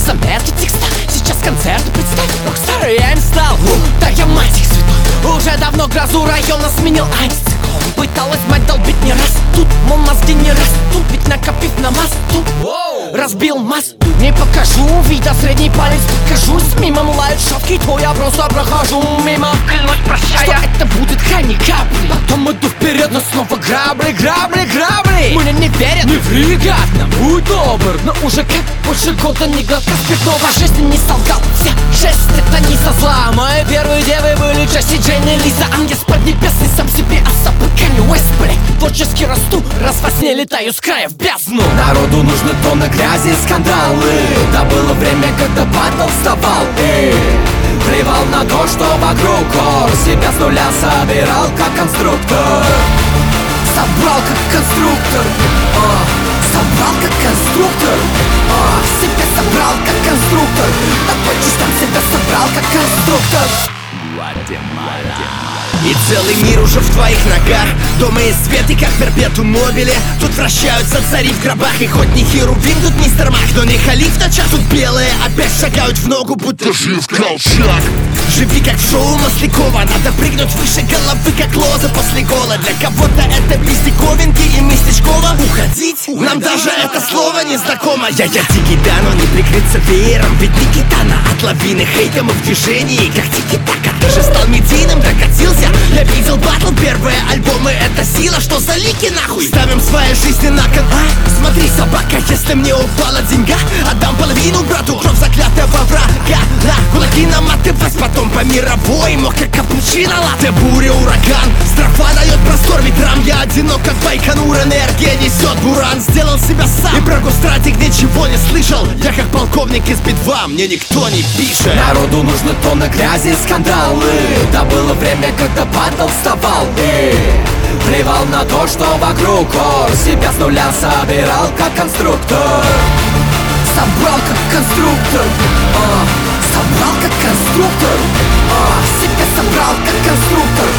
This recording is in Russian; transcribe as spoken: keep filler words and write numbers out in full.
заметки текста. Сейчас концерты представь, рокстар я им стал. Да я мать их святой, уже давно грозу района сменил антициклон. Пыталась мать долбить не раз тут, мол, мозги не растут, ведь накопив на мосту разбил мосту. Не покажу вида, средний палец покажусь. Мимо лают шавки, то я просто прохожу мимо. Клянусь, прощая, что это будет крайней каплей. Потом иду вперед, но снова грабли, грабли, грабли. Мне не верят, не ври, гадно, будь добр. Но уже как больше года не глотка спиртного. По жизни не солгал, вся жесть это не со зла. Мои первые девы были Джесси, Джейн и Лиза. Ангел с поднебесный сам себе особо Канье Уэст, блядь. Творчески расту, раз во сне летаю с края в бездну. Народу нужны тонны грязи, скандалы. Да было время, когда батл вставал и плевал на то, что вокруг ор. Себя с нуля собирал, как конструктор. Собрал, как конструктор. О, собрал, как конструктор. О, себя собрал, как конструктор. Такой чистом себя собрал, как конструктор. И целый мир уже в твоих ногах. Дома и свет, и как перпетум мобиле. Тут вращаются цари в гробах. И хоть не Херувим, тут мистер Мах, но не халиф на час. Тут белые опять шагают в ногу, будто жив колчак. Живи как в шоу Маслякова. Надо прыгнуть выше головы, как лоза после гола. Для кого-то это пиздековинки и местечково. Уходить? Нам даже это слово не знакомо. Я, я дикий, да, но не прикрыться веером. Ведь Никитана от лавины хейта мы в движении, как тики-така. Ты же стал медийным, докатился. Я видел батл, первые альбомы, это сила. Что за лики нахуй? Ставим свои жизни на кон. А? Смотри, собака, если мне упала деньга, отдам половину брату, кровь заклятого врага. На кулаки наматывать потом по мировой. Мог как капучино, латте, буря, ураган. Строфа дает простор ветрам. Я одинок, как Байконур, энергия несет буран. Сделал себя сам, и про гостратик ничего не слышал. Я как полковник из би два, мне никто не пишет. Народу нужны тонны грязи, скандалы. Да было время, когда батл вставал и плевал на то, что вокруг ор. Себя с нуля собирал, как конструктор. Собрал, как конструктор. О, собрал, как конструктор. О, себя собрал, как конструктор.